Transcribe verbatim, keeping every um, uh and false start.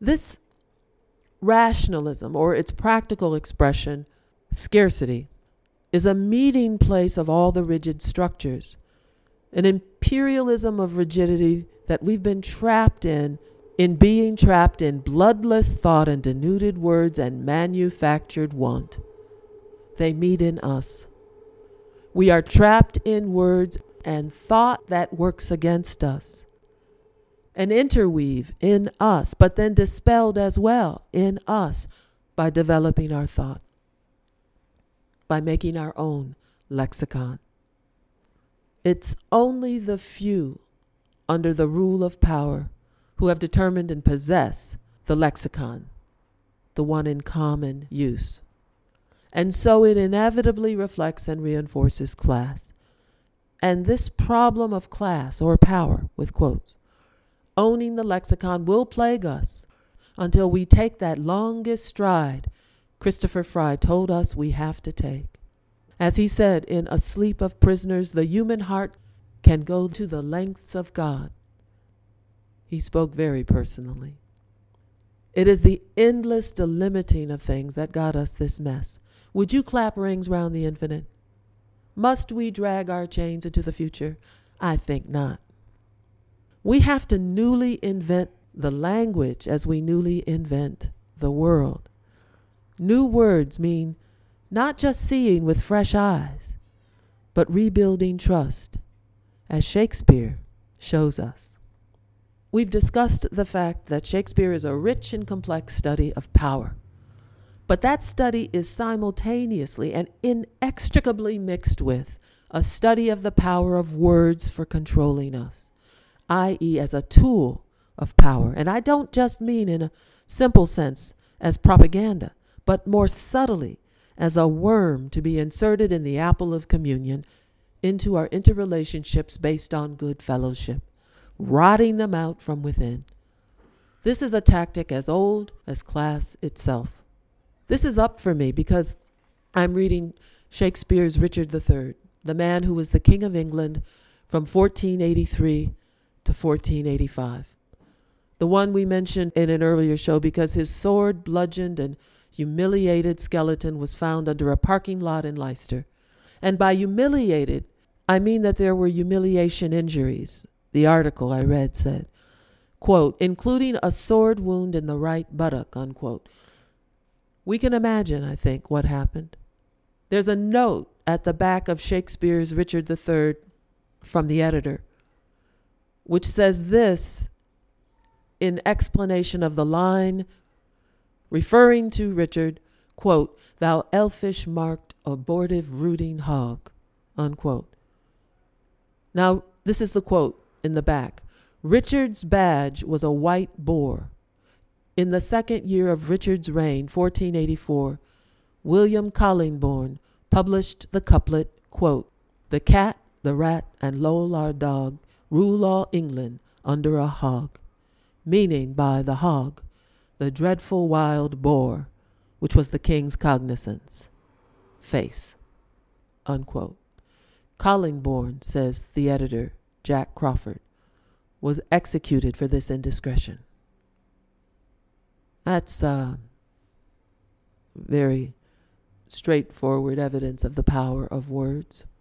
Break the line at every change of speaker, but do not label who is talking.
This rationalism, or its practical expression, scarcity, is a meeting place of all the rigid structures, an imperialism of rigidity that we've been trapped in, in being trapped in bloodless thought and denuded words and manufactured want. They meet in us. We are trapped in words and thought that works against us, and interweave in us, but then dispelled as well in us by developing our thought, by making our own lexicon. It's only the few under the rule of power who have determined and possess the lexicon, the one in common use. And so it inevitably reflects and reinforces class. And this problem of class, or power, with quotes, owning the lexicon will plague us until we take that longest stride Christopher Fry told us we have to take. As he said in A Sleep of Prisoners, the human heart can go to the lengths of God. He spoke very personally. It is the endless delimiting of things that got us this mess. Would you clap rings round the infinite? Must we drag our chains into the future? I think not. We have to newly invent the language as we newly invent the world. New words mean not just seeing with fresh eyes, but rebuilding trust, as Shakespeare shows us. We've discussed the fact that Shakespeare is a rich and complex study of power, but that study is simultaneously and inextricably mixed with a study of the power of words for controlling us, that is as a tool of power. And I don't just mean in a simple sense as propaganda, but more subtly as a worm to be inserted in the apple of communion into our interrelationships based on good fellowship, rotting them out from within. This is a tactic as old as class itself. This is up for me because I'm reading Shakespeare's Richard the Third, the man who was the King of England from fourteen eighty-three to fourteen eighty-five. The one we mentioned in an earlier show because his sword, bludgeoned and humiliated skeleton was found under a parking lot in Leicester. And by humiliated, I mean that there were humiliation injuries. The article I read said, quote, including a sword wound in the right buttock, unquote. We can imagine, I think, what happened. There's a note at the back of Shakespeare's Richard the Third from the editor, which says this in explanation of the line referring to Richard, quote, thou elfish marked abortive rooting hog, unquote. Now, this is the quote in the back. Richard's badge was a white boar. In the second year of Richard's reign, fourteen eighty-four, William Collingbourne published the couplet, quote, the cat, the rat, and Lollard dog rule all England under a hog, meaning by the hog, the dreadful wild boar, which was the king's cognizance, face, unquote. Collingbourne, says the editor, Jack Crawford, was executed for this indiscretion. That's uh, very straightforward evidence of the power of words.